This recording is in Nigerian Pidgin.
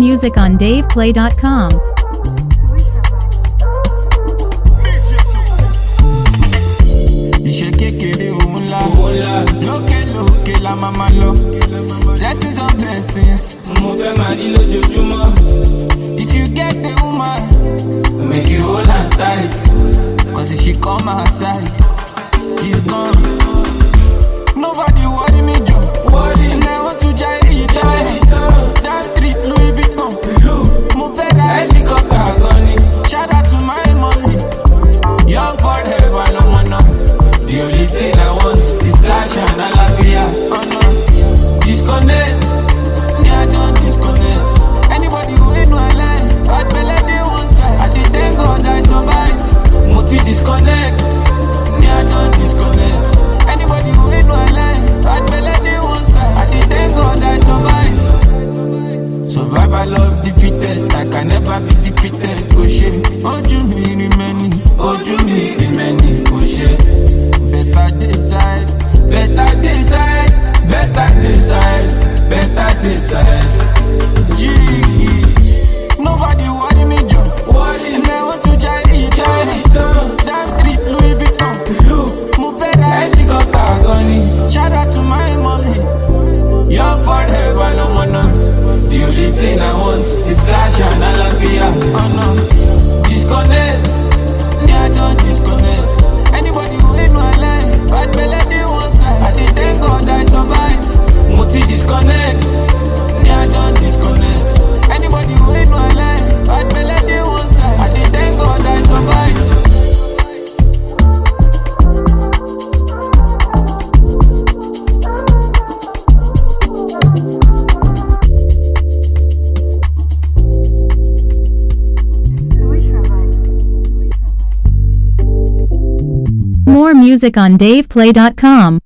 music on DavePlay.com. Blessings on blessings. If you get the woman, make you hold her tight. Cause if she come outside, he's gone. Nobody worry me, Joe. And I want to die. That street Louis Vuitton. Move better helicopter gunning. Shout out to my mommy. Young forever, I'm on up. The only thing I want is cash and alabia. Oh no. Disconnect. Yeah, I don't disconnect. Anybody who ain't no line, bad belly they one side. I did thank God I survived. Multi disconnect. Yeah, I don't disconnect. Anybody who ain't no line, bad belly they one side. I did thank God I survived. Survival of the fittest. I can never be defeated. Oh shit. Oh, you me remaining. Oh, you me remaining. Oh shit. Better decide, better decide, better decide, better decide. Gee, nobody worry me, Joe. And I want to die. That street Louis Vuitton. Move better helicopter gunning. Shout out to my mommy. Young forever, I'm on up. The only thing I want is cash and alabia. Oh no, disconnect. Yeah, I don't disconnect. Anybody who ain't no line, bad belly they one side. I did thank God I survived. Multi disconnect. Yeah, I don't disconnect. Anybody who ain't no line, bad belly they one side. I did thank God I survived. More music on DavePlay.com.